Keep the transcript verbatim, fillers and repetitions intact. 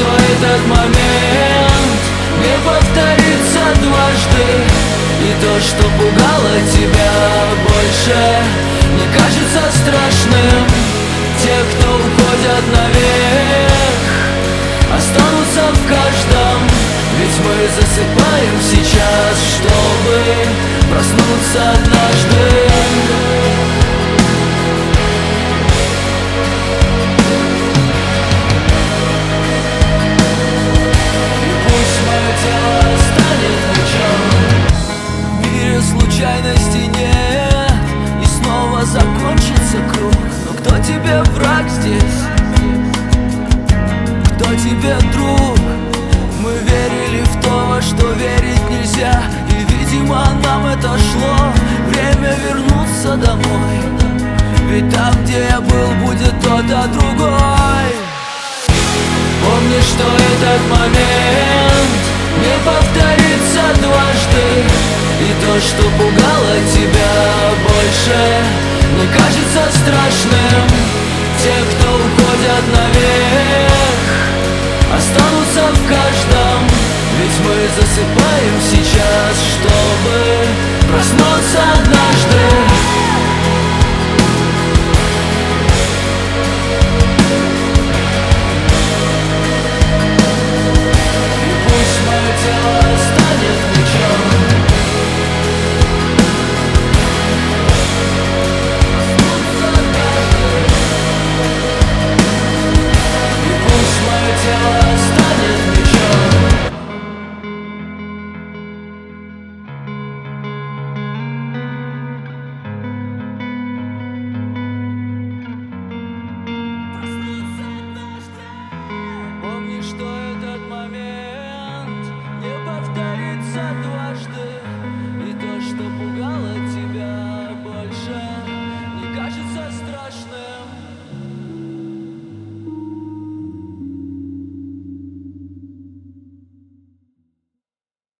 что этот момент не повторится дважды, и то, что пугало тебя, больше не кажется страшным. Те, кто уходят наверх, останутся в каждом, ведь мы засыпаем сейчас, чтобы проснуться однажды. Случайности нет, и снова закончится круг. Но кто тебе враг здесь? Кто тебе друг? Мы верили в то, во что верить нельзя, и, видимо, нам это шло. Время вернуться домой, ведь там, где я был, будет кто-то другой. Помни, что этот момент не повторится дважды, и то, что пугало тебя, больше не кажется страшным. Те, кто уходят наверх, останутся в каждом, ведь мы засыпаем сейчас, чтобы проснуться однажды.